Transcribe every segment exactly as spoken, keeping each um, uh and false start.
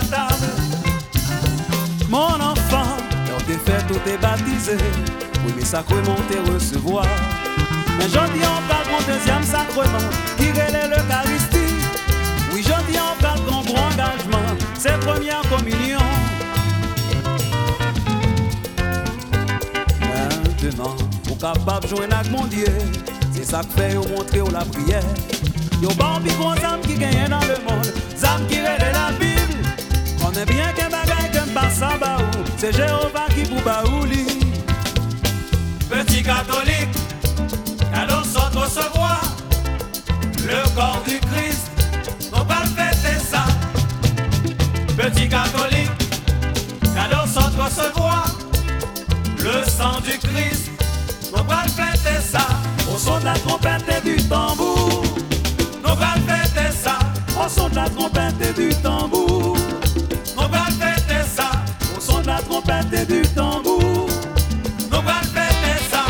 table. Mon enfant, quand t'es fait, tout est baptisé. Oui, mais sacrement t'es recevoir. Mais j'en dis on parle mon deuxième sacrement, qui relève l'Eucharistie. Oui, j'en dis on parle grand gros engagement, c'est première communion. Maintenant, pour capable de joindre avec mon Dieu, c'est ça que fait au montrer la prière. Yo bon pis gros âme qui gagne dans le monde, âme qui relève la Bible. On est bien qu'un bagaille qu'un passe à baou, c'est Jéhovah qui pour baouli. Petit catholique, cadeau sans recevoir le corps du Christ, on va fêter ça. Petit catholique, cadeau sans recevoir le sang du Christ, on va fêter ça. Au son de la trompette et du tambour, on va fêter ça. Au son de la trompette et du tambour, on va fêter ça. Au son de la trompette et du tambour, on va fêter ça.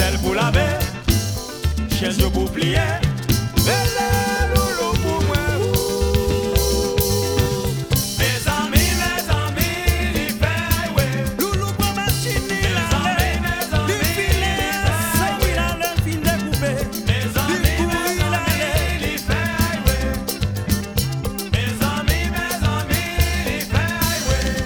vaisselle pour laver, chaise pour plier. Belle loulou pour moi. Mes amis, mes amis, il fait ouais. Loulou pour machine, il a l'air. Du filet, ça oui, il a le fin découpé. Mes amis, mes amis, il fait ouais. Mes amis, mes amis, il fait ouais.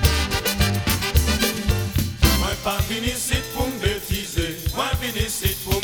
Moi pas fini ici pour me bêtiser, moi fini ici pour